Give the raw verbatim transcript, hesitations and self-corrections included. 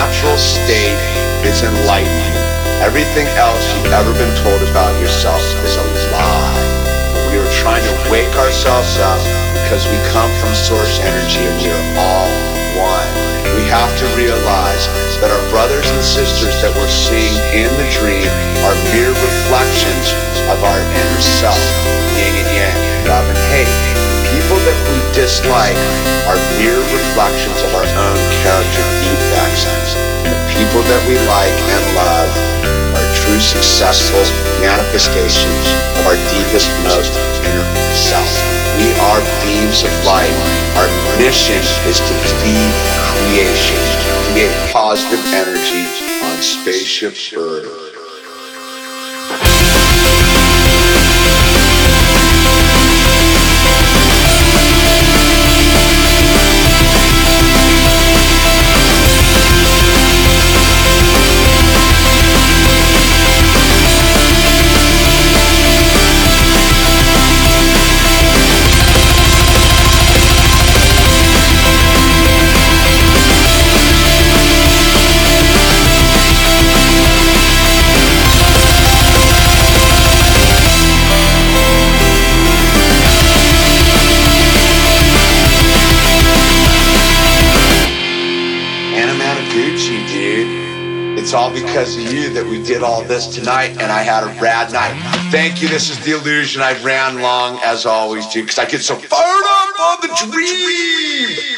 natural state is enlightenment. Everything else you've ever been told about yourself is a lie. We are trying to wake ourselves up because we come from source energy and we are all one. We have to realize that our brothers and sisters that we're seeing in the dream are mere reflections of our inner self, yin and yang, love and hate. People that we dislike are mere reflections of our own character defects. The people that we like and love are true successful manifestations of our deepest, most inner self. We are beings of light. Our mission is to be creation, create positive energy on Spaceship Earth. It's all because of you that we did all this tonight, and I had a rad night. Thank you. This is The Illusion. I ran long as always, dude, because I get so fired up on the dream.